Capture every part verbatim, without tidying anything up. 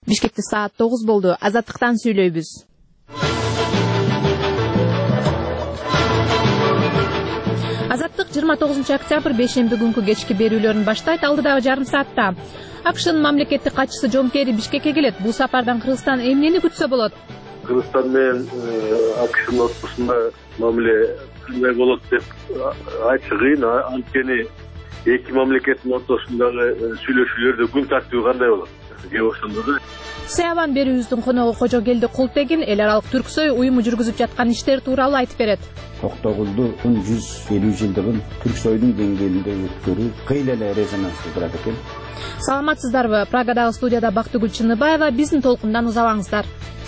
Бишкекте саат тогуз болду. Азаттыктан сүйлөйбүз. Азаттык жыйырма тогузунчу октябрь бейшемби күнкү кечки берүүлөрүн баштайт. Алдыдагы жарым саатта АКШнын мамлекеттик катчысы Джон Керри Бишкекке келет. Бул сапардан Кыргызстан эмнени күтсө болот? Кыргызстан менен АКШнын ортосунда мамиле кандай болот деп айтыш кыйын. Анткени эки мамлекеттин ортосундагы сүйлөшүүлөрдө күн тартиби кандай болот? Кеп ошондо да Саябан берүүбүздүн коногу Кожогелди Култегин эл аралык Түрксой уюму жүргүзүп жаткан иштер тууралуу айтып берет. Токтогулдун жүз элүү жылдыгын Түрксойдун деңгээлинде өткөрүү кыйла эле резонанстуу турат экен. Саламатсыздарбы? Прагадагы студияда Бактыгүл Чыныбаева. Биздин толкундан узабаңыздар.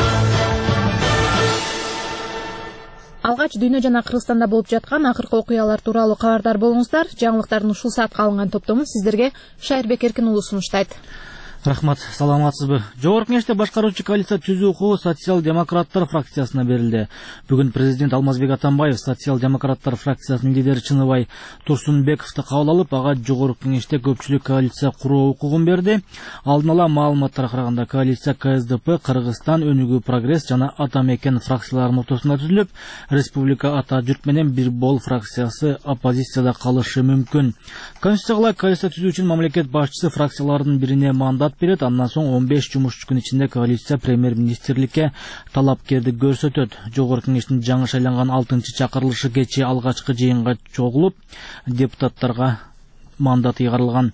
Алгач дүйнө жана Кыргызстанда болуп жаткан акыркы окуялар тууралуу кабардар болуңуздар. Жаңылыктардын ушул саатка алынган топтому сиздерге Шайырбек Эркин уулу сунуштайт. Рахмат, саламатсызбы? Жогорку кеңеште башкаруучу коалиция түзүү укугу социал-демократтар фракциясына берилди. Бүгүн президент Алмазбек Атамбаев социал-демократтар фракциясынын лидери Чыныбай Турсунбековду кабыл алып, ага жогорку кеңеште көпчүлүк коалиция куруу укугун берди. Алдын ала маалыматтарга караганда коалиция КСДП, Кыргызстан, Өнүгүү Прогресс жана Ата Мекен фракцияларынын ортосунда түзүлүп, Республика Ата Журт менен Бир Бол фракциясы оппозицияда калышы мүмкүн. Конституцияга коалиция түзүү үчүн мамлекет башчысы фракциялардын бирине мандат берет, андан соң он беш жумуш күн ичинде коалиция премьер-министрликке талапкерди көрсөтөт. Жогорку кеңештин жаңы шайланган алтынчы чакырылышы кечээ алгачкы жыйынга чогулуп, депутаттарга мандат ыйгарылган.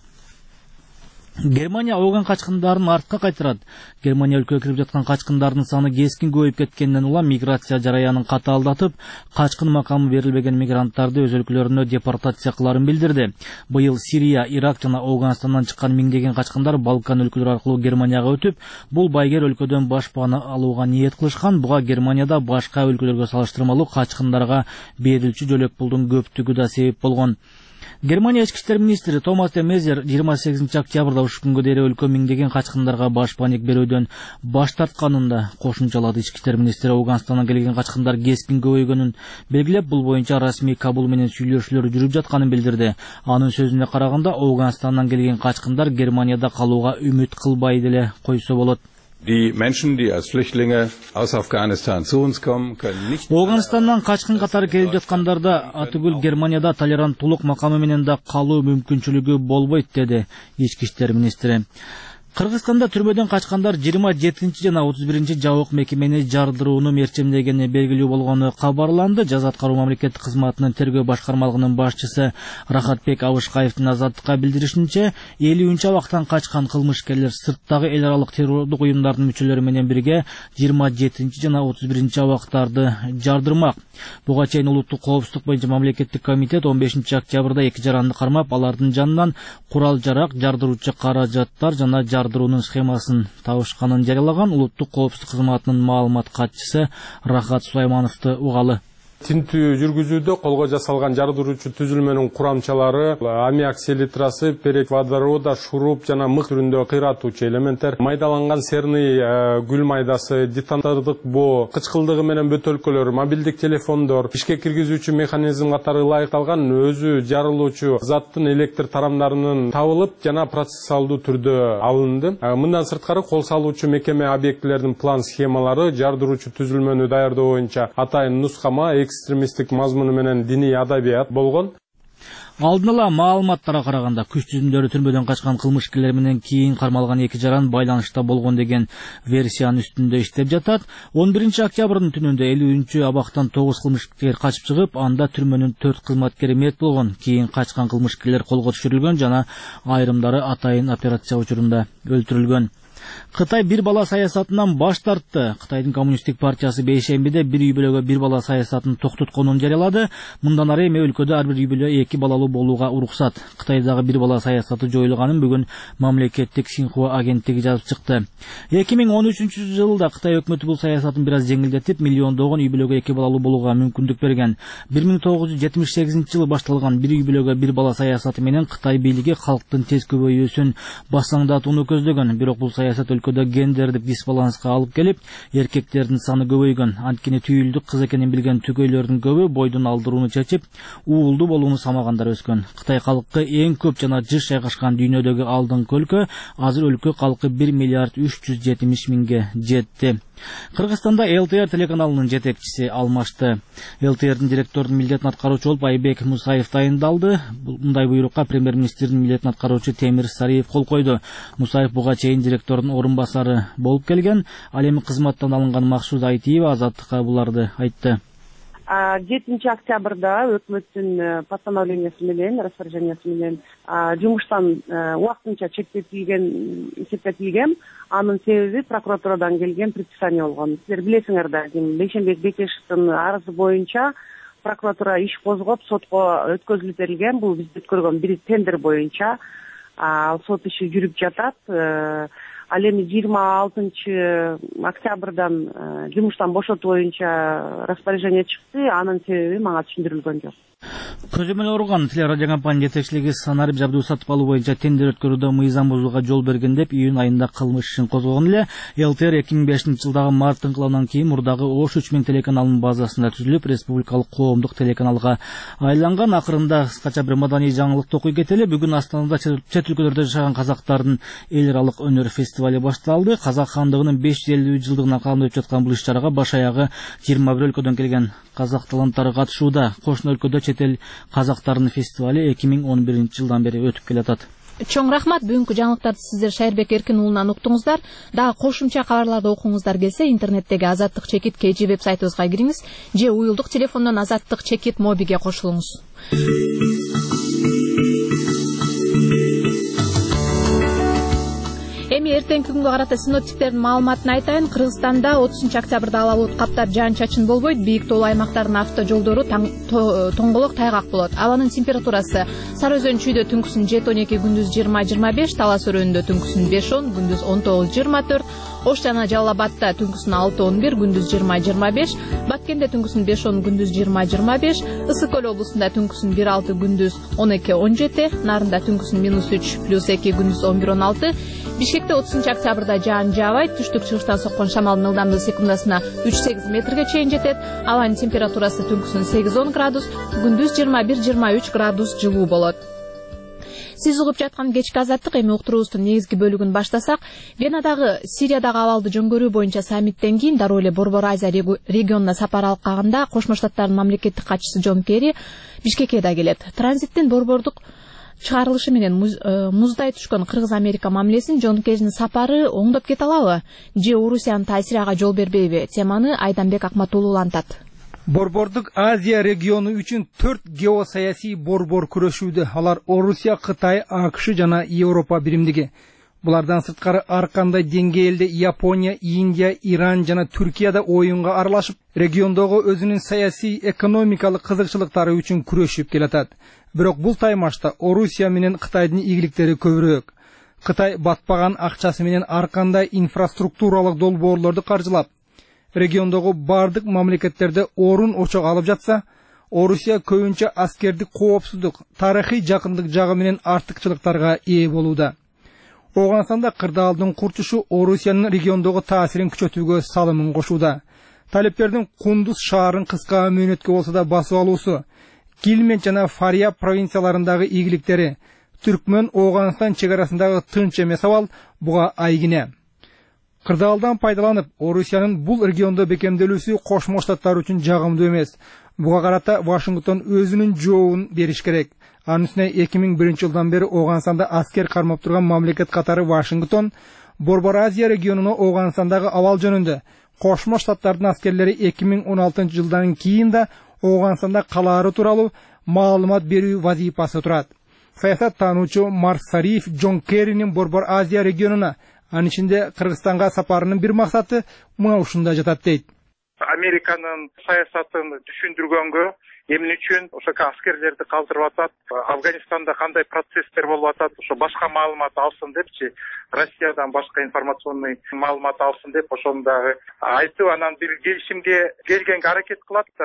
Германия Афган качкындарын артка кайтырат. Германия өлкөгө кирип жаткан качкындардын саны кескин көбөйүп кеткенден улам миграция жараянын катаалдатып, качкын макамы берилбеген мигранттарды өз өлкөлөрүнө депортация кыларын билдирди. Быйыл Сирия, Ирак жана Афганистандан чыккан миңдеген качкындар Балкан өлкөлөрү аркылуу Германияга өтүп, бул байгер өлкөдөн башпана алууга ниет кылышкан. Буга Германияда башка өлкөлөргө салыштырмалуу качкындарга берилчү жөлөк пулдун көптүгү да себеп болгон. Германия ички иштер министри Томас де Мезер жыйырма сегизинчи октябрда ушул күнгө дейин өлкө миңдеген качкындарга башпаник берүүдөн баш тартканын да кошумчалады. Ички иштер министри Афганистандан келген качкындар кескин көбөйгөнүн белгилеп, бул боюнча расмий Кабул менен сүйлөшүүлөр жүрүп жатканын билдирди. Анын сөзүнө караганда, Афганистандан келген качкындар Германияда калууга үмүт кылбай деле койсо болот. Die Menschen, die als Flüchtlinge aus Afghanistan zu uns kommen, können nicht. Афганистандан качкын катары келип жаткандарда атүгүл Германияда толеранттуулук макамы менен да калуу мүмкүнчүлүгү болбойт, деди ички иштер министри. Кыргызстанда түрмөдөн качкандар жыйырма жетинчи жана отуз биринчи жабык мекемени жардырууну мерчемдегени белгилүү болгону кабарланды. Жаза аткаруу мамлекеттик кызматынын тергөө башкармалыгынын башчысы Рахатбек Абышкаевдин азаттыкка билдиришинче, элүүнчү абактан качкан кылмышкерлер сырттагы эл аралык террорлук уюмдардын мүчөлөрү менен бирге жыйырма жетинчи жана отуз биринчи абактарды жардырмак. Буга чейин улуттук коопсуздук боюнча мамлекеттик комитет он бешинчи октябрда эки жаранды кармап, алардын жанынан курал жарак, жардыруучу каражаттар жана жардыруунун схемасын табышканын жарыялаган. Улуттук коопсуздук кызматынын маалымат катчысы Рахат Сулаймановду угалы. Тинтүү жүргүзүүдө колго жасалган жардыруучу түзүлмөнүн курамчалары аммиак селитрасы, перек водорода, шуруп жана мык түрүндө кыйратуучу элементтер, майдаланган серный гүл майдасы, детонатордук боо, кычкылдыгы менен бөтөлкөлөр, мобилдик телефондор, ишке киргизүүчү механизм катары ылайыкталган өзү жарылуучу заттын электр тарамдарынын табылып жана процессуалдуу түрдө алынды. Мындан сырткары кол салуучу мекеме объектилердин план схемалары, жардыруучу түзүлмөнү даярдоо боюнча атайын нускама, экстремисттик мазмуну менен диний адабият болгон. Алдын ала маалыматтарга караганда, күч түзүмдөрү түрмөдөн качкан кылмышкерлер менен кийин кармалган эки жаран байланышта болгон деген версиянын үстүндө иштеп жатат. он биринчи октябрдын түнүндө элүүнчү абактан тогуз кылмышкер качып чыгып, анда түрмөнүн төрт кызматкери мерт болгон. Кийин качкан кылмышкерлер колго түшүрүлгөн жана айрымдары атайын операция учурунда өлтүрүлгөн. Кытай бир бала саясатынан баш тартты. Кытайдын коммунисттик партиясы бейшембиде бир үй бүлөгө бир бала саясатын токтотконун жарыялады. Мындан ары эми өлкөдө ар бир үй бүлө эки балалуу болууга уруксат. Кытайдагы бир бала саясаты жоюлганын бүгүн мамлекеттик Синхуа агенттиги жазып чыкты. эки миң он үчүнчү жылда Кытай өкмөтү бул саясатын бир аз жеңилдетип, миллиондогон үй бүлөгө эки балалуу болууга мүмкүндүк берген. бир миң тогуз жүз жетимиш сегизинчи жылы башталган бир үй бүлөгө бир бала саясаты менен Кытай бийлиги калктын тез көбөйүүсүн басаңдатууну көздөгөн. Бирок бул саясат саясат өлкөдө гендердик дисбаланска алып келип, эркектердин саны көбөйгөн. Анткени түйүлдүк кыз экенин билген түгөйлөрдүн көбү бойдун алдырууну чечип, уулду болууну самагандар өскөн. Кытай калкы эң көп жана жыш жайгашкан дүйнөдөгү алдыңкы өлкө. Азыр өлкө калкы бир миллиард үч жүз жетимиш миңге жетти. Кыргызстанда эл тэ эр телеканалынын жетекчиси алмашты. эл тэ эрдин директордун милдетин аткаруучу болуп Айбек Мусаев тайындалды. Мындай буйрукка премьер-министрдин милдетин аткаруучу Темир Сариев кол койду. Мусаев буга чейин директордун орун басары болуп келген. Ал эми кызматтан алынган Максуд Айтиева Азаттыкка буларды айтты. жетинчи октябрда өкмөттүн постановлениясы менен, распоряжениясы менен жумуштан убактынча чектетилген, чектетилгем. Анын себеби прокуратурадан келген предписание болгон. Силер билесиңер да, Бейшенбек Бекешевдин арызы боюнча прокуратура иш козгоп сотко өткөзүлүп берилген. Бул биз өткөргөн бир тендер боюнча сот иши жүрүп жатат. Ал эми жыйырма алтынчы октябрдан жумуштан бошотуу боюнча распоряжение чыкты. Анын себеби мага түшүндүрүлгөн жок. Көзөмөл урган телерадио компания жетекчилиги санарип жабдуу сатып алуу боюнча тендер өткөрүүдө мыйзам бузууга жол берген деп июнь айында кылмыш ишин козгогон эле. эл тэ эр эки миң бешинчи жылдагы март инкылабынан кийин мурдагы Ош үч миң телеканалынын базасында түзүлүп, республикалык коомдук телеканалга айланган. Акырында кыскача бир маданий жаңылыкты окуй кетели. Бүгүн Астанада чет өлкөлөрдө жашаган казактардын эл аралык өнөр фестивали башталды. Казак хандыгынын беш жүз элүү жылдыгына кааланып жаткан бул иш-чарага баш аягы жыйырма бир өлкөдөн келген казак таланттары катышууда. Кошуна өлкөдө чет эл казактардын фестивали эки миң он биринчи жылдан бери өтүп келатат. Чоң рахмат. Бүгүнкү жаңылыктарды сиздер Шайырбек Эркин уулунан уктуңуздар. Дагы кошумча кабарларды окуңуздар келсе, интернеттеги Азаттык чекит кей жи веб-сайтыбызга кириңиз же уюлдук телефондон Азаттык чекит мобиге кошулуңуз. Эми эртеңки күнгө карата синоптиктердин маалыматын айтайын. Кыргызстанда отузунчу октябрда ала булут каптап жаан-чачын болбойт. Бийик тоолуу аймактардын автожолдору тоңголок тайгак болот. Абанын температурасы Сары Өзөн чүйдө түнкүсүн жети он эки, күндүз жыйырма жыйырма беш, Талас өрөөнүндө түнкүсүн беш он, күндүз он тогуз жыйырма төрт, Ош жана Жалал Абадта түнкүсүн алты он бир, күндүз жыйырма жыйырма беш, Баткенде түнкүсүн беш он, күндүз жыйырма жыйырма беш, Ысык Көл облусунда түнкүсүн бир алты, күндүз он эки он жети, Нарында түнкүсүн минус үч, плюс эки, күндүз он бир он алты, Бишкекте отузунчу октябрда жаан жаабайт, түштүк чыгыштан соккон шамалдын ылдамдыгы секундасына үч сегиз метрге чейин жетет. Абанын температурасы түнкүсүн сегиз он градус, күндүз жыйырма бир жыйырма үч градус жылуу болот. Сиз угуп жаткан кечки Азаттык. Эми уктуруубуздун негизги бөлүгүн баштасак, Венадагы Сириядагы абалды жөнгөрүү боюнча саммиттен кийин дароо эле Борбор Азия регионуна сапар алып калганда Кошмо Штаттардын мамлекеттик катчысы Джон Керри Бишкекке да келет. Транзиттин борбордук чыгарылышы менен муздай түшкөн Кыргыз-Америка мамилесин Джон Керринин сапары оңдоп кете алабы же Орусиянын таасири ага жол бербейби? Теманы Айданбек Акматуулу улантат. Борбордук Азия региону үчүн төрт геосаясий борбор күрөшүүдө. Алар Орусия, Кытай, АКШ жана Европа биримдиги. Булардан сырткары ар кандай деңгээлде Япония, Индия, Иран жана Түркия да оюнга аралашып, региондогу өзүнүн саясий, экономикалык кызыкчылыктары үчүн күрөшүп келатат. Бирок бул таймашта Орусия менен Кытайдын ийгиликтери көбүрөөк. Кытай батпаган акчасы менен ар кандай инфраструктуралык долбоорлорду каржылап, региондогу бардык мамлекеттерде орун очок алып жатса, Орусия көбүнчө аскердик коопсуздук, тарыхый жакындык жагы менен артыкчылыктарга ээ болууда. Оогансанда кырдаалдын курчушу Орусиянын региондогу таасирин күчөтүүгө салымын кошууда. Талептердин Кундуз шаарын кыска мөөнөткө болсо да басып алуусу, Килмен жана Фарияб провинцияларындагы ийгиликтери, Түркмөн Оогансtan чегарасындагы тынч эмес абал буга айгине. Кырдаалдан пайдаланып, Орусиянын бул региондо бекемделүүсү Кошмо Штаттар үчүн жагымдуу эмес. Буга карата Вашингтон өзүнүн жообун бериш керек. Анын үстүнө эки миң биринчи жылдан бери Оогансанда аскер кармап турган мамлекет катары Вашингтон Борбор Азия регионуна Оогансандагы абал жөнүндө Кошмо Штаттардын аскерлери эки миң он алтынчы жылдан кийин да Оогансанда калаары тууралуу маалымат берүү вазифасы турат. Саясат таануучу Марс Сариев Джон Керринин Борбор Азия регионуна, анын ичинде Кыргызстанга сапарынын бир максаты мына ушунда жатат дейт. Американын саясатын түшүндүргөнгө, эмне үчүн ошо аскерлерди калтырып атат, Афганистанда кандай процесстер болуп атат, ошо башка маалымат алсын депчи, Россиядан башка информационный маалымат алсын деп ошону дагы айтып, анан бир келишимге келгенге аракет кылат да.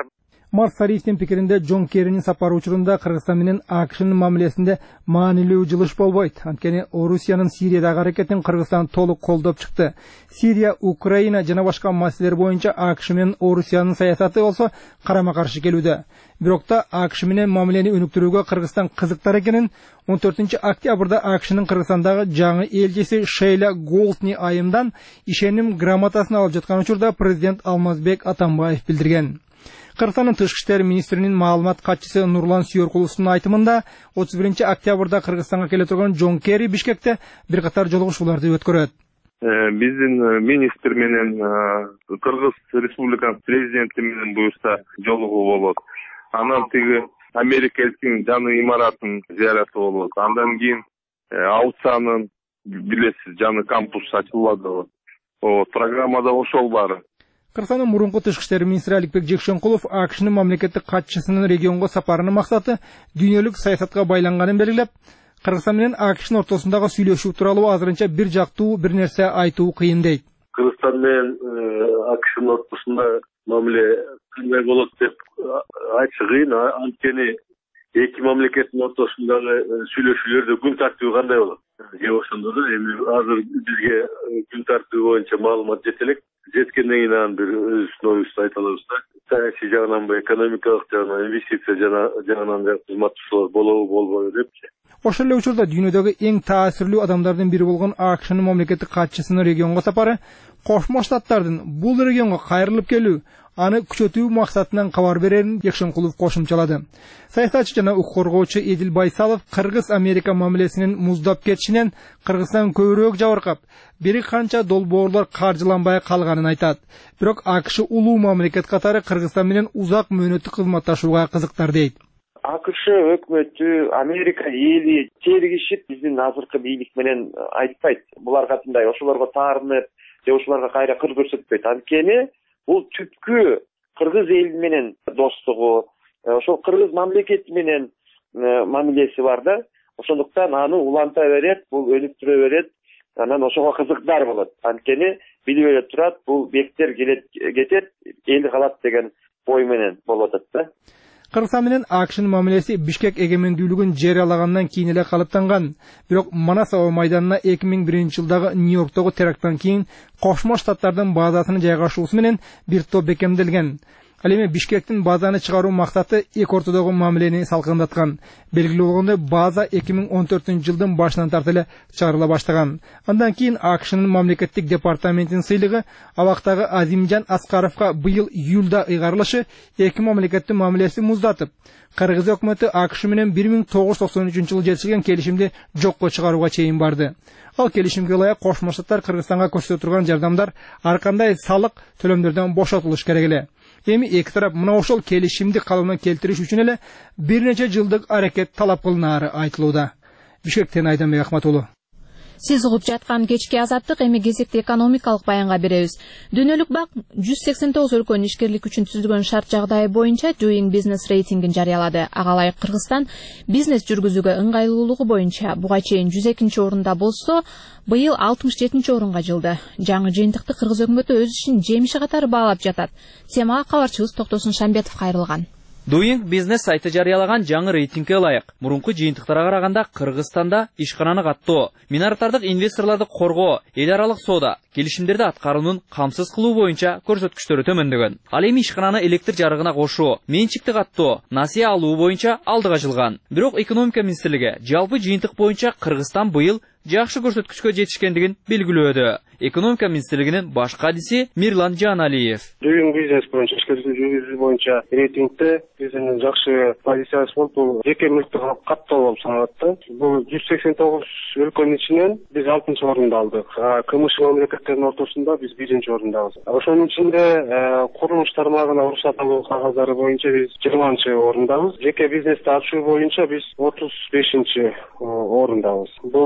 Марс Сариевдин пикиринде Джон Керринин сапары учурунда Кыргызстан менен АКШнын мамилесинде маанилүү жылыш болбойт. Анткени Орусиянын Сириядагы аракетин Кыргызстан толук колдоп чыкты. Сирия, Украина жана башка маселелер боюнча АКШ менен Орусиянын саясаты болсо карама-каршы келүүдө. Бирок да АКШ менен мамилени өнүктүрүүгө Кыргызстан кызыктар экенин он төртүнчү октябрда АКШнын Кыргызстандагы жаңы элчиси Шейла Голдни айымдан ишеним грамотасын алып жаткан учурда президент Алмазбек Атамбаев билдирген. Кыргызстандын тышкы иштер министринин маалымат катчысы Нурлан Сүйөркуловдун айтымында отуз биринчи октябрда Кыргызстанга келе турган Джон Керри Бишкекте бир катар жолугушууларды өткөрөт. Биздин министр менен Кыргыз Республикасынын президенти менен буюрса жолугуу болот. Анан тиги Америка элчисинин жаңы имаратын зыяраты болот. Андан кийин Аусанын билесиз жаңы кампус ачылат. О программада ошол баары. Кыргызстандын мурунку тышкы иштер министри Аликбек Жекшенкулов АКШнын мамлекеттик катчысынын регионго сапарынын максаты дүйнөлүк саясатка байланганын белгилеп, Кыргызстан менен АКШнын ортосундагы сүйлөшүү тууралуу азырынча бир жактуу бир нерсе айтуу кыйын дейт. Кыргызстан менен АКШнын ортосунда мамиле кандай болот деп айтыш кыйын. Анткени эки мамлекеттин ортосундагы сүйлөшүүлөрдө күн тартиби кандай болот? Же ошондо да эми азыр бизге күн тартиби боюнча маалымат жете элек. Жеткенден кийин анан бир өзүбүздүн оюбузду айта алабыз да. Саясий жагынан, экономикалык жагынан, инвестиция жагынан кызматташуулар болобу, болбойбу депчи. Ошол эле учурда дүйнөдөгү эң таасирлүү адамдардын бири болгон АКШнын мамлекеттик катчысынын регионго сапары Кошмо Штаттардын бул регионго кайрылып келүү, аны күчөтүү максатынан кабар берерин Жекшенкулов кошумчалады. Саясатчы жана укук коргоочу Эдил Байсалов Кыргыз-Америка мамилесинин муздап кетишинен Кыргызстан көбүрөөк жабыркап, бир канча долбоорлор каржыланбай калганын айтат. Бирок АКШ улуу мамлекет катары Кыргызстан менен узак мөөнөттүк кызматташууга кызыктар дейт. АКШ өкмөтү, Америка эли тергишип биздин азыркы бийлик менен айтпайт. Булар катындай ошолорго таарынып, же ошолорго кайра кыр көрсөтпөйт. Анткени бул түпкү кыргыз эли менен достугу, ошол кыргыз мамлекети менен мамилеси бар да. Ошондуктан аны уланта берет, бул өнүктүрө берет, анан ошого кызыктар болот. Анткени билип эле турат, бул бектер келет кетет, эл калат деген ой менен болот да. Кыргызстан менен АКШнын мамилеси Бишкек эгемендүүлүгүн жарыялагандан кийин эле калыптанган. Бирок Манас аба майданына эки миң биринчи жылдагы Нью-Йорктогу теракттан кийин Кошмо Штаттардын базасынын жайгашуусу менен бир топ бекемделген. Ал эми Бишкектин базаны чыгаруу максаты эки ортодогу мамилени салкындаткан. Белгилүү болгондой, база эки миң он төртүнчү жылдын башынан тарта эле чыгарыла баштаган. Андан кийин АКШнын мамлекеттик департаментинин сыйлыгы абактагы Азимжан Аскаровго быйыл июлда ыйгарылышы эки мамлекеттин мамилеси муздатып, Кыргыз өкмөтү АКШ менен бир миң тогуз жүз токсон үчүнчү жылы жетишилген келишимди жокко чыгарууга чейин барды. Ал келишимге ылайык Кошмо Штаттар Кыргызстанга көрсөтө турган жардамдар ар кандай салык төлөмдөрдөн бошотулуш керек эле. Эми эки тарап мына ошол келишимди калыбына келтириш үчүн эле бир нече жылдык аракет талап кылынаары айтылууда. Бишкектен Айданбек Ахматулу. Сиз угуп жаткан кечки азаттык, эми кезекте экономикалык баянга беребиз. Дүйнөлүк бак жүз сексен тогуз өлкөнүн ишкерлик үчүн түзүлгөн шарт жагдайы боюнча Doing Business рейтингин жарыялады. Ага ылайык Кыргызстан бизнес жүргүзүүгө ыңгайлуулугу боюнча буга чейин жүз экинчи орунда болсо, быйыл алтымыш жетинчи орунга жылды. Жаңы жыйынтыкты Кыргыз өкмөтү өз ишин жемиши катары баалап жатат. Темага кабарчыбыз Токтосун Шамбетов кайрылган. Doing Business сайты жарыялаган жаңы рейтингге ылайык мурунку жыйынтыктарга караганда Кыргызстанда ишкананы каттоо, миноритардык инвесторлорду коргоо, эл аралык соода, келишимдерди аткаруунун камсыз кылуу боюнча көрсөткүчтөрү төмөндөгөн. Ал эми ишкананы электр жарыгына кошуу, менчикти каттоо, насыя алуу боюнча алдыга жылган. Бирок экономика министрлиги жалпы жыйынтык боюнча Кыргызстан быйыл жакшы көрсөткүчкө жетишкендигин белгилөөдө. Экономика министрлигинин баш кадиси Мирлан Жаналиев. Doing Business боюнча ишкерлик жүргүзүү боюнча рейтингде биздин жакшы позициясы болуп, бул жеке мүлктү каттоо болуп саналат да. Бул жүз сексен тогуз өлкөнүн ичинен биз алтынчы орунду алдык. КМШ мамлекеттеринин ортосунда биз биринчи орундабыз. Ошонун ичинде курулуш тармагына уруксат алуу кагаздары боюнча биз жыйырманчы орундабыз. Жеке бизнести ачуу боюнча биз отуз бешинчи орундабыз. Бул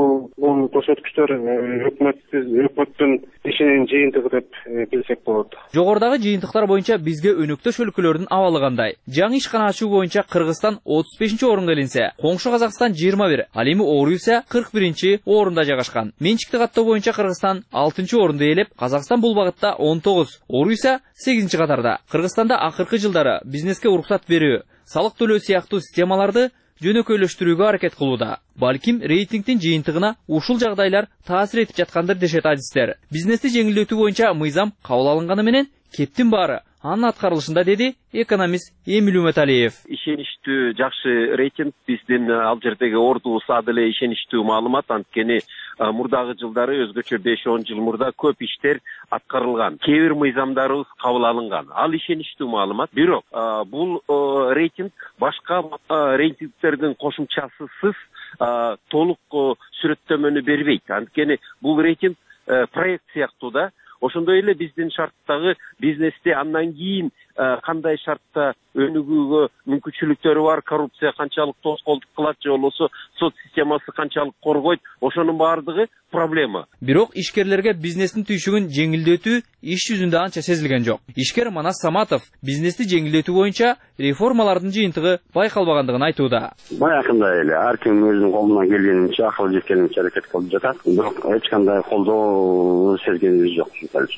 бул көрсөткүчтөр өкмөттүн ишинин жыйынтыгы деп билсек болот. Жогорудагы жыйынтыктар боюнча бизге өнөктөш өлкөлөрдүн абалы кандай? Жаңы ишкана ачуу боюнча Кыргызстан отуз бешинчи орунга илинсе, коңшу Казакстан жыйырма бир, ал эми Орусия кырк биринчи орунда жайгашкан. Менчикти каттоо боюнча Кыргызстан алтынчы орунду ээлеп, Казакстан бул багытта он тогуз, Орусия сегизинчи катарда. Кыргызстанда акыркы жылдары бизнеске уруксат берүү, салык төлөө сыяктуу системаларды жөнөкөйлөштүрүүгө аракет кылууда. Балким рейтингдин жыйынтыгына ушул жагдайлар таасир этип жаткандыр дешет адистер. Бизнести жеңилдетүү боюнча мыйзам кабыл алынганы менен кептин баары анын аткарылышында, деди экономист Эмиль Үмөталиев. Ишеничтүү жакшы рейтинг, биздин ал жердеги ордубуз адыл ишеничтүү маалымат, анткени мурдагы жылдары өзгөчө беш он жыл мурда көп иштер аткарылган. Кээ бир мыйзамдарыбыз кабыл алынган. Ал ишеничтүү маалымат. Бирок бул рейтинг башка рейтингтердин кошумчасысыз толук сүрөттөмөнү бербейт. Анткени бул рейтинг проект сыяктуу да. Ошондой эле биздин шарттагы бизнесте андан кийин кандай шартта өнүгүүгө мүмкүнчүлүктөрү бар, коррупция канчалык тоскоолдук кылат же болбосо сот системасы канчалык коргойт, ошонун баардыгы проблема. Бирок ишкерлерге бизнестин түйшүгүн жеңилдетүү иш жүзүндө анча сезилген жок. Ишкер Манас Саматов бизнести жеңилдетүү боюнча реформалардын жыйынтыгы байкалбагандыгын айтууда. Баягында эле ар ким өзүнүн колунан келгенинче, акыл жеткенинче аракет кылып жатат. Бирок эч кандай колдоо сезгенибиз жок.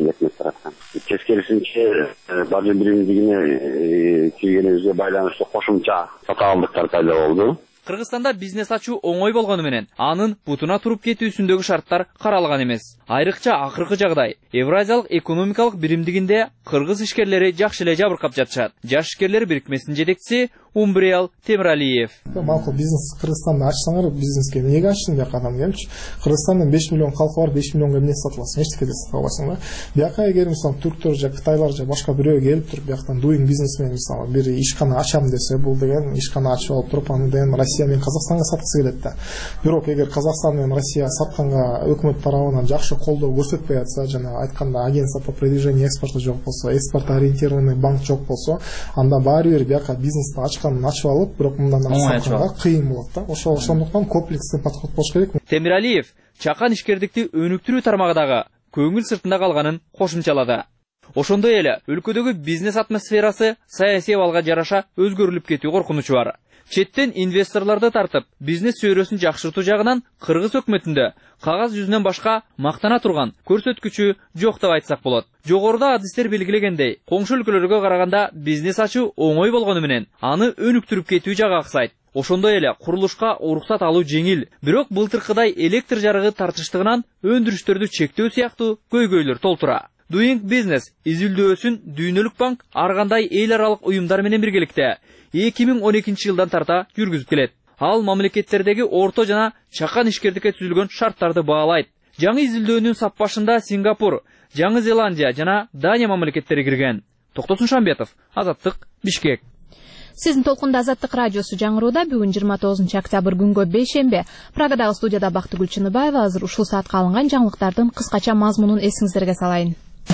Тескерисинче бажы биримдигине кийгенибизге байланыштуу кошумча татаалдыктар пайда болду. Кыргызстанда бизнес ачуу оңой болгону менен анын бутуна туруп кетүүсүндөгү шарттар каралган эмес. Айрыкча акыркы жагдай Евразиялык экономикалык биримдигинде кыргыз ишкерлери жакшы эле жабыркап жатышат. Жаш ишкерлер бирикмесинин жетекчиси Умбриал Темиралиев. Макул бизнес Кыргызстанда ачсаңар, бизнеске эмнеге ачтың деп адам келчи. Кыргызстандын беш миллион халкы бар, беш миллионго эмне сатып аласың? Эчтеке да сата албайсың да. Бияка эгер мисалы түрктөр же кытайлар же башка бирөө келип туруп бияктан doing business менен мисалы бир ишкана ачам десе, бул деген ишкана ачып алып туруп андан Россия менен Казакстанга саткысы келет да. Бирок эгер Казакстан менен Россия сатканга өкмөт тарабынан жакшы колдоо көрсөтпөй атса, жана айтканда агентство по продвижению экспорта жок болсо, экспорт ориентированный банк жок болсо, анда баары бир бияка бизнести ачканын ачып алып, бирок мындан сатканга кыйын болот да. Ошо ошондуктан комплексный подход болуш керек. Темиралиев чакан ишкердикти өнүктүрүү тармагындагы көңүл сыртында калганын кошумчалады. Ошондой эле өлкөдөгү бизнес атмосферасы саясий абалга жараша өзгөрүлүп кетүү коркунучу бар. Четтен инвесторларды тартып, бизнес чөйрөсүн жакшыртуу жагынан Кыргыз өкмөтүндө кагаз жүзүнөн башка мактана турган көрсөткүчү жок деп айтсак болот. Жогоруда адистер белгилегендей, коңшу өлкөлөргө караганда бизнес ачуу оңой болгону менен аны өнүктүрүп кетүү жагы аксайт. Ошондой эле курулушка уруксат алуу жеңил, бирок былтыркыдай электр жарыгы тартыштыгынан өндүрүштөрдү чектөө сыяктуу көйгөйлөр толтура. Doing Business изилдөөсүн Дүйнөлүк банк ар кандай эл аралык уюмдар менен биргеликте эки миң он экинчи жылдан тарта жүргүзүп келет. Ал мамлекеттердеги орто жана чакан ишкердикке түзүлгөн шарттарды баалайт. Жаңы изилдөөнүн саппашында Сингапур, Жаңы Зеландия жана Дания мамлекеттери кирген. Токтосун Шамбетов, Азаттык, Бишкек. Сиздин толкунда Азаттык радиосу жаңырууда. Бүгүн жыйырма тогузунчу октябрь күнгө бейшембе. Прагадагы студияда Бактыгүл Чыныбаева. Азыр ушул саатка алынган жаңылыктардын кыскача мазмунун эсиңиздерге салайын.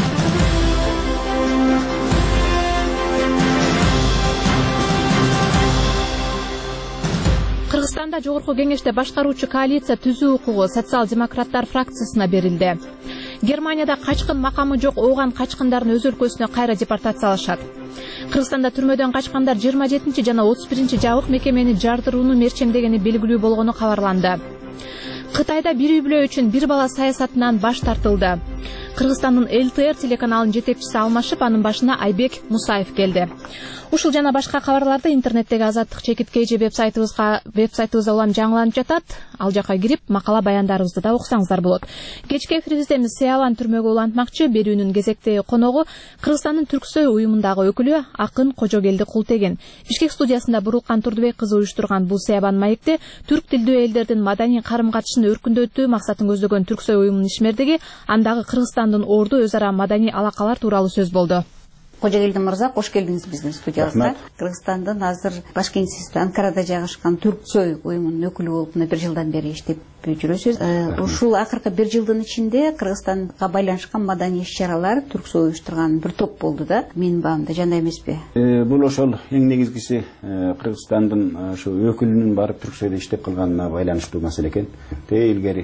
Кыргызстанда жогорку кеңеште башкаруучу коалиция түзүү укугу социал-демократтар фракциясына берилди. Германияда качкын макамы жок ооган качкындардын өз өлкөсүнө кайра депортациялашат. Кыргызстанда түрмөдөн качкандар жыйырма жетинчи жана отуз биринчи жабык мекемени жардырууну мерчемдегени белгилүү болгону кабарланды. Кытайда бир үй бүлө үчүн бир бала саясатынан баш тартылды. Кыргызстандын эл тэ эр телеканалынын жетекчиси алмашып, анын башына Айбек Мусаев келди. Ушул жана башка кабарларды интернеттеги Азаттык чекит кей же веб-сайтыбызга веб-сайтыбызда улам жаңыланып жатат. Ал жака кирип, макала баяндарыбызды да окусаңыздар болот. Кечки эфирибизде биз Сыялан түрмөгө улантмакчы. Берүүнүн кезектеги коногу Кыргызстандын Түрксой уюмундагы өкүлү Акын Кожогелди Култеген. Бишкек студиясында Бурулкан Турдубек кызы уюштурган бул Сыябан маекте түрк тилдүү элдердин маданий карым-катышын өркүндөтүү максатын көздөгөн Түрксой уюмунун ишмердиги андагы Кыргызстандын орду өз ара маданий алакалар тууралуу сөз болду. Кожогелди мырза, кош келдиңиз биздин студиябызга. Кыргызстандын азыр баш кеңсеси Анкарада жайгашкан Түрксой уюмунун өкүлү болуп мына бир жылдан бери иштеп жүрөсүз. Ушул акыркы бир жылдын ичинде Кыргызстанга байланышкан маданий иш-чаралар Түрксой уюштурган бир топ болду да. Менин баамда жана эмеспи? Бул ошол эң негизгиси Кыргызстандын ошо өкүлүнүн барып Түрксойдо иштеп калганына байланыштуу маселе экен. Те илгери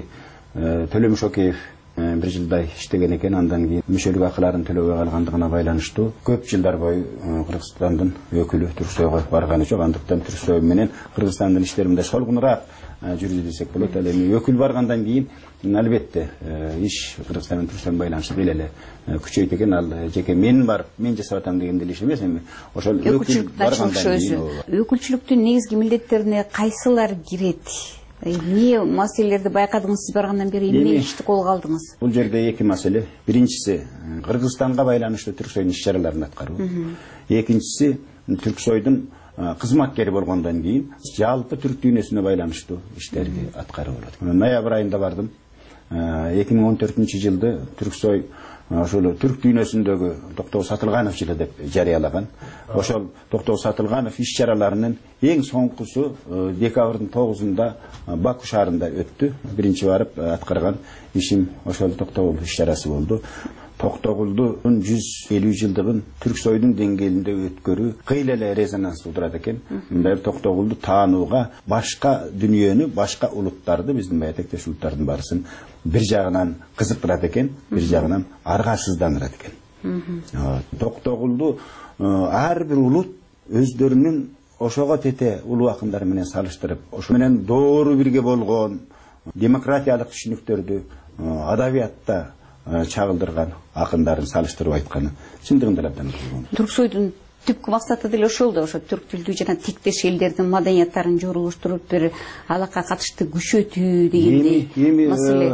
Төлөм Шокеев бир жылдай иштеген экен. Андан кийин мүшөлүк акыларын төлөбөй калгандыгына байланыштуу көп жылдар бою Кыргызстандын өкүлү Түрксойго барганы жок. Андыктан Түрксой менен Кыргызстандын иштеринде солгунураак жүрдү десек болот. Ал эми өкүл баргандан кийин албетте иш Кыргызстандын Түрксой байланышы бир эле күчөйт экен. Ал жеке мен барып мен жасап атам деген деле иш эмес. Эми ошол өкүл баргандан кийин өкүлчүлүктүн негизги милдеттерине кайсылар кирет? Эмне маселелерди байкадыңыз сиз баргандан бери, эмне ишти колго алдыңыз? Бул жерде эки маселе. Биринчиси Кыргызстанга байланыштуу Түрксойдун иш чараларын аткаруу. Экинчиси Түрксойдун кызматкери болгондон кийин жалпы түрк дүйнөсүнө байланыштуу иштерди аткаруу болот. Ноябрь айында бардым. эки миң он төртүнчү жылды Түрксой ошол түрк дүйнөсүндөгү Токтогул Сатылганов жылы деп жарыялаган. Ошол Токтогул Сатылганов иш чараларынын эң соңкусу декабрдын тогузунда Баку шаарында өттү. Биринчи барып аткарган ишим ошол Токтогул иш чарасы болду. Токтогулдун жүз элүү жылдыгын Түрксойдун деңгээлинде өткөрүү кыйла эле резонанс туудурат экен. Мындай Токтогулду таанууга башка дүйнөнү, башка улуттарды, биздин бая тектеш улуттардын барысын бир жагынан кызыктырат экен, бир жагынан аргасыздандырат экен. Токтогулду ар бир улут өздөрүнүн ошого тете улуу акындары менен салыштырып, ошо менен доору бирге болгон демократиялык түшүнүктөрдү адабиятта чагылдырган акындарын салыштырып айтканы чындыгында абдан болгон. Түрксойдун түпкү максаты деле ошол да, ошо түрк тилдүү жана тиктеш элдердин маданияттарын жорулуштуруп бир алакка катышты күчөтүү дегендей маселе.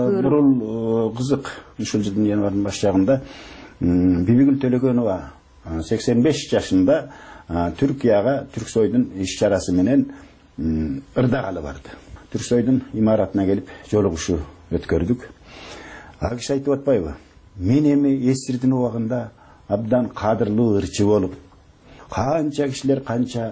Бурул кызык, ушул жылдын январынын баш жагында Бибигүл Төлөгөнова сексен беш жашында Түркияга Түрксойдун иш чарасы менен ырдагалы барды. Түрксойдун имаратына келип жолугушуу өткөрдүк. А киши айтып атпайбы? Мен эми эсирдин убагында абдан кадырлуу ырчы болуп, канча кишилер канча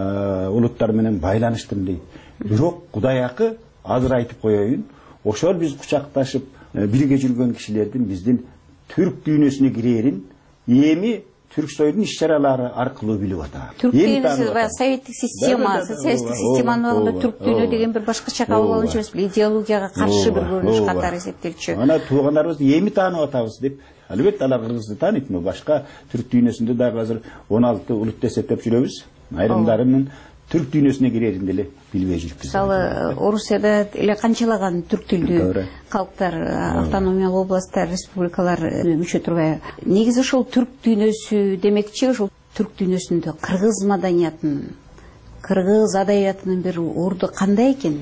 улуттар менен байланыштым дейт. Бирок Кудайакы азыр айтып коеюн, ошол биз кучакташып бирге жүргөн кишилердин биздин түрк дүйнөсүнө кирерин эми Түрксойдун иш чаралары аркылуу билип атат. Түрк дүйнөсү баягы советтик система, социалисттик системанын убагында түрк дүйнө деген бир башкача кабыл алынчу эмес, идеологияга каршы бир көрүнүш катары эсептелчү. Ана туугандарыбызды эми таанып атабыз деп, албетте алар кыргызды тааныйт, башка түрк дүйнөсүндө дагы азыр он алты улут эсептеп жүрөбүз. Айрымдарынын түрк дүйнөсүнө кирерин деле билбей жүрүпбүз. Мисалы, Орусияда эле канчалаган түрк тилдүү калктар, автономиялуу областтар, республикалар мүчө турбайбы? Негизи ошол түрк дүйнөсү демекчи, ошол түрк дүйнөсүндө кыргыз маданиятынын, кыргыз адабиятынын бир орду кандай экен?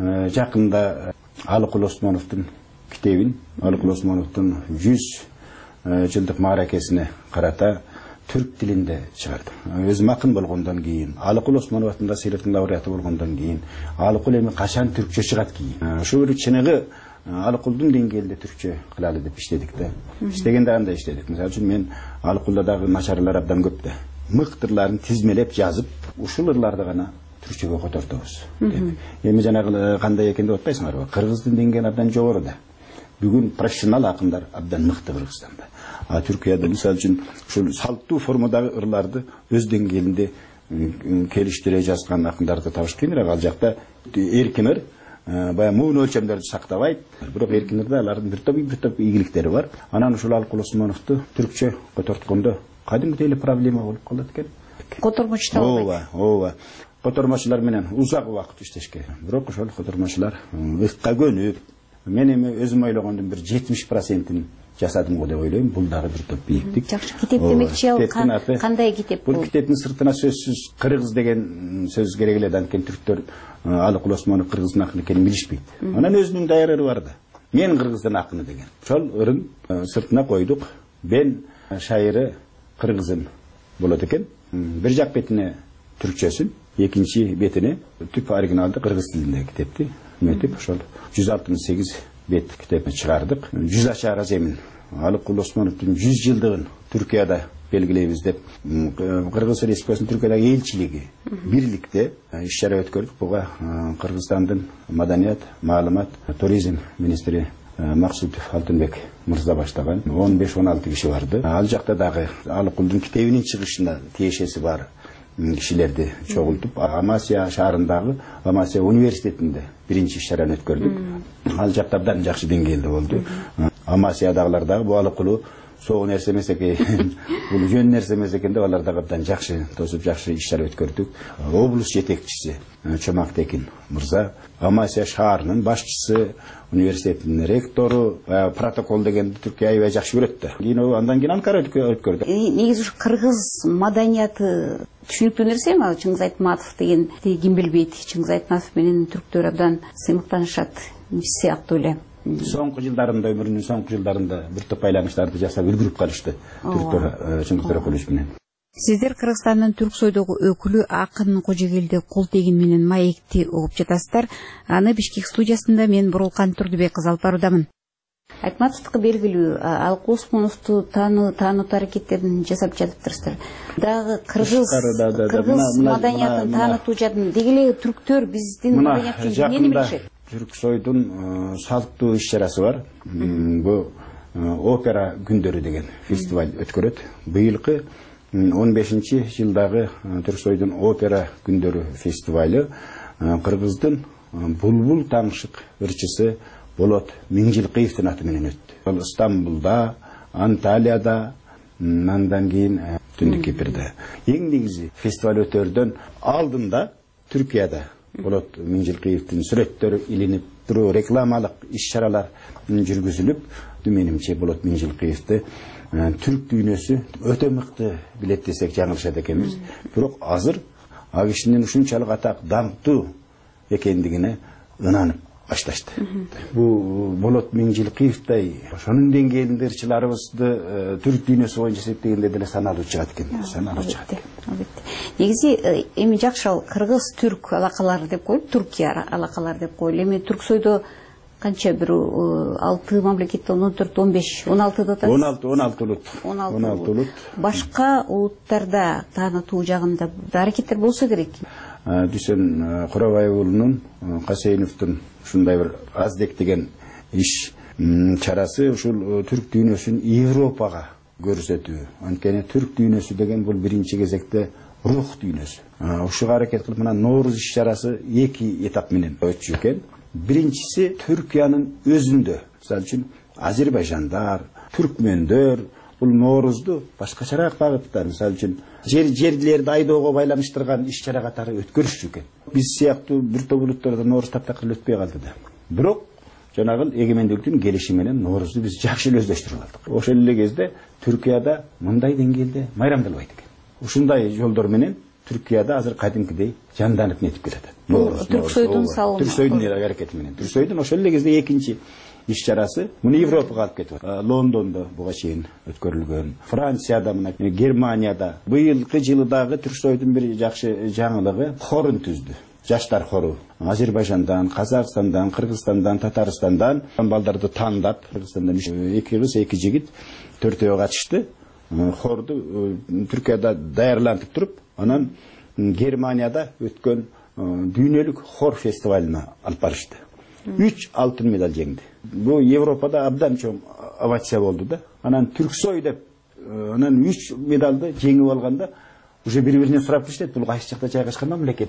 Жакында Алыкул Осмоновдун китебин, Алыкул Осмоновдун жүз жылдык мааракесине карата түрк тилинде чыгарды. Өзүм акын болгондон кийин, Алыкул Осмонов атында сыйлыктын лауреаты болгондон кийин, Алыкул эми качан түркчө чыгат кийин? Ошо бир чыныгы Алыкулдун деңгээлинде түркчө кылалы деп иштедик да. Иштегенде андай иштедик. Мисалы үчүн мен Алыкулда дагы начарлар абдан көп да. Мыктырларын тизмелеп жазып, ушул ырларды гана түркчөгө котортобуз деп. Эми жанагы кандай экен деп атпайсыңарбы? Кыргыздын деңгээли абдан жогору да. Бүгүн профессионал акындар абдан мыкты Кыргызстанда. А Түркияда мисалы үчүн ушул салттуу формадагы ырларды өз деңгээлинде келиштире жазган акындарды табыш кыйыныраак. Ал жакта эркин ыр, баягы муун өлчөмдөрдү сактабайт. Бирок эркин ырда алардын бир топ бир топ ийгиликтери бар. Анан ушул Алыкул Осмоновду түркчө которткондо кадимки эле проблема болуп калат экен. Котормочу табылбайт. Ооба, ооба. Котормочулар менен узак убакыт иштешке. Бирок ошол котормочулар ыкка көнүп, мен эми өзүм ойлогондун бир жетимиш процентин жасадым го деп ойлойм. Бул дагы бир топ бийиктик. Жакшы, китеп демекчи, ал кандай китеп бул? Бул китептин сыртына сөзсүз кыргыз деген сөз керек эле, анткени түрктөр Алыкул Осмонов кыргыздын акыны экенин билишпейт. Анан өзүнүн даяр ыры бар да. Мен кыргыздын акыны деген. Ошол ырын сыртына койдук. Бен шайыры кыргызын болот экен. Бир жак бетине түркчөсүн, экинчи бетине түп оригиналды кыргыз тилинде китепти өтүп, ошол жүз алтымыш сегиз бет китепти чыгардык. Жүз ача раземин Алыкул Осмоновдун жүз жылдыгын Түркияда белгилейбиз деп Кыргыз Республикасынын Түркиядагы элчилиги бирликте иш чара өткөрдүк. Буга Кыргызстандын маданият, маалымат, туризм министри Максутов Алтынбек мырза баштаган он беш он алты киши барды. Ал жакта дагы Алыкулдун китебинин чыгышына тиешеси бар кишилерди чогултуп Амасия шаарындагы Амасия университетинде биринчи иш-чараны өткөрдүк. Ал жакта абдан жакшы деңгээлде болду. Амасиядагылар дагы бул алыкулуу согу нерсе эмес экен, бул жөн нерсе эмес экен деп алар дагы абдан жакшы тосуп жакшы иш-чара өткөрдүк. Облус жетекчиси Чомак Текин мырза, Амасия шаарынын башчысы, университеттин ректору протокол дегенди Түркия аябай жакшы көрөт да. Кийин андан кийин Анкара өткөрдүк. Негизи ушу кыргыз маданияты түшүнүктүү нерсе эми, Чыңгыз Айтматов деген ким билбейт, Чыңгыз Айтматов менен түрктөр абдан сыймыктанышат сыяктуу эле. Соңку жылдарында, өмүрүнүн соңку жылдарында бир топ байланыштарды жасап үлгүрүп калышты түрктөр Чыңгыз Тореполович менен. Сиздер Кыргызстандын Түрксойдогу өкүлү Акын Кожогелди Колтегин менен маекти угуп жатасыздар. Аны Бишкек студиясында мен Бурулкан Турдубек кызы алып баруудамын. Айтматовдуку белгилүү, ал Осмоновду таануу аракеттерин жасап жатыптырсыздар. Дагы кыргыз кыргыз маданиятын таанытуу жадын дегеле түрктөр биздин маданиятты эмнени билишет? Түрксойдун салттуу иш-чарасы бар. Бул опера күндөрү деген фестиваль өткөрөт. Быйылкы он бешинчи жылдагы Түрксойдун опера күндөрү фестивалю кыргыздын Булбул таңшык ырчысы Болот Миңжилкыевдин аты менен өттү. Ал Стамбулда, Анталияда, андан кийин Түндүк Кипрде. Эң негизи фестиваль өтөрдөн алдында Түркияда Болот Миңжилкыевдин сүрөттөрү илинип туруу рекламалык иш-чаралар жүргүзүлүп, менимче Болот Миңжилкыевди түрк дүйнөсү өтө мыкты билет десек жаңылышат экенбиз. Бирок азыр ал кишинин ушунчалык атак даңктуу экендигине ынанып башташты. Бул Болот Миңжилкыевдей ошонун деңгээлинде ырчыларыбызды түрк дүйнөсү боюнча эсептегенде деле саналуу чыгат экен. Саналуу чыгат экен. Негизи эми жакшы ал кыргыз-түрк алакалары деп коюп, Түркия алакалары деп коюлу. Эми Түрксойдо канча бир алты мамлекеттен он төрт он беш он алтыда атасыз? он алты он алты улут. он алты улут. Башка улуттарда таанытуу жагында аракеттер болсо керек. Дүйсен Курабаев уулунун Касейновдун ушундай бир Аздек деген иш чарасы ушул түрк дүйнөсүн Европага көрсөтүү. Анткени түрк дүйнөсү деген бул биринчи кезекте рух дүйнөсү. Ушуга аракет кылып мына Нооруз иш чарасы эки этап менен өтчү экен. Биринчиси Түркиянын өзүндө. Мисалы үчүн Азербайжандар, түркмөндөр бул Ноорузду башкачараак багытта, мисалы үчүн жер жерлерди айдоого байланыштырган иш-чара катары өткөрүшчү экен. Биз сыяктуу бир топ улуттарда Ноорuz таптакыр өтпөй калды да. Бирок жанагы эгемендиктин келишими менен Ноорузду биз жакшы эле өздөштүрүп алдык. Ошол эле кезде Түркияда мындай деңгээлде майрамдалбайт экен. Ушундай жолдор менен Түркияда азыр кадимкидей жанданып нетип келет. Түрксойдун салымы. Түрксойдун аракети менен. Түрксойдун ошол эле кезде экинчи иш-чарасы муну Европага алып кетип атат. Лондондо буга чейин өткөрүлгөн, Францияда, мына Германияда. Быйылкы жылы дагы Түрксойдун бир жакшы жаңылыгы хорун түздү. Жаштар хору. Азербайжандан, Казакстандан, Кыргызстандан, Татарстандан балдарды тандап, Кыргызстандан эки кыз, эки жигит төртөө катышты. Хорду Түркияда даярлантып туруп, анан Германияда өткөн дүйнөлүк хор фестивалына алып барышты. үч алтын медаль жеңди. Бул Европада абдан чоң овация болду да. Анан Түрксой деп, анан үч медалды жеңип алганда уже бири-биринен сурап келишет, бул кайсы жакта жайгашкан мамлекет.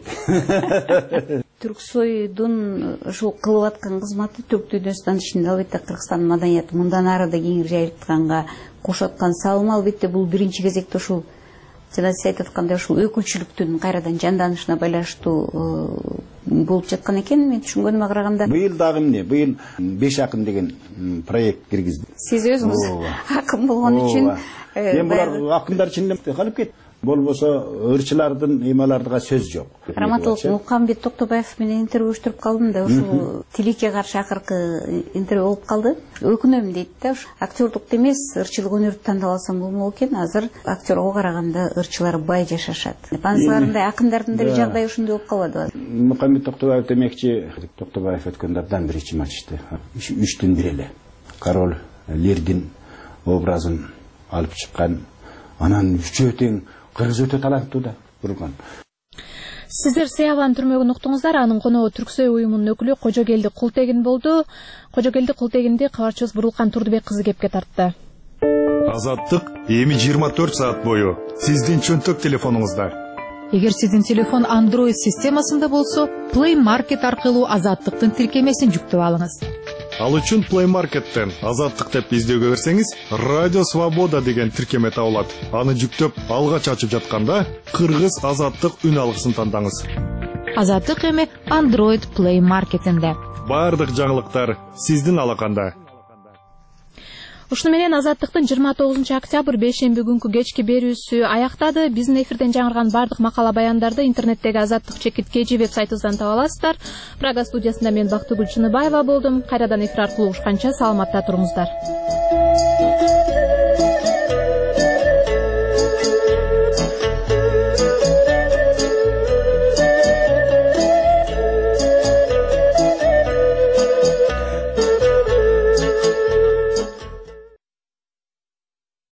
Түрксойдун ушул кылып аткан кызматы түрк дүйнөсүнүн ичинде албетте Кыргызстан маданияты мындан ары да кеңири жайылтканга кошуп аткан салымы албетте бул биринчи кезекте ушул жана сиз айтып аткандай ушул өкүлчүлүктүн кайрадан жанданышына байланыштуу болуп жаткан экен. Мен түшүнгөнүмө караганда быйыл дагы эмне? Быйыл беш акын деген проект киргизди. Сиз өзүңүз акын болгон үчүн мен булар акындар чынында калып кетти. Болбосо ырчылардын ыймаларга сөз жок. Раматылык Мукамбет Токтобаев менен интервью уштуруп калдым да, ушул тилекке каршы акыркы интервью болуп калды. Өкүнөм дейт да, актерлукту эмес, ырчылык өнөрдү тандап алсам болмок экен. Азыр актерго караганда ырчылар бай жашашат. Пансыларындай акындардын деле жагдайы ушундай болуп калбадыбы? Мукамбет Токтобаев демекчи, Токтобаев өткөндө абдан бир ичим ачышты. үчтөн бир эле. Король Лирдин образын алып чыккан, анан үчөө тең кыргыз өтө таланттуу да Бурган. Сиздер Сыябан түрмөгүн уктуңуздар. Анын коногу Түрксой уюмунун өкүлү Кожогелди Култегин болду. Кожогелди Култегинди кабарчыбыз Бурулкан Турдубек кызы кепке тартты. Азаттык эми жыйырма төрт саат бою сиздин чөнтөк телефонуңузда. Эгер сиздин телефон Android системасында болсо, Play Market аркылуу Азаттыктын тиркемесин жүктөп алыңыз. Ал үчүн Play Market'тен Азаттык деп издөөгө берсеңиз, Радио Свобода деген тиркеме табылат. Аны жүктөп, алгач ачып жатканда Кыргыз Азаттык үн алгысын тандаңыз. Азаттык эми Android Play Market'инде. Бардык жаңылыктар сиздин алаканда. Ушуну менен Азаттыктын жыйырма тогузунчу октябрь бейшемби күнкү кечки берүүсү аяктады. Биздин эфирден жаңырган бардык макала баяндарды интернеттеги Азаттык чекит kg веб-сайтыбыздан таба аласыздар. Прага студиясында мен Бактыгүл Чыныбаева болдум. Кайрадан эфир аркылуу угушканча саламатта туруңуздар.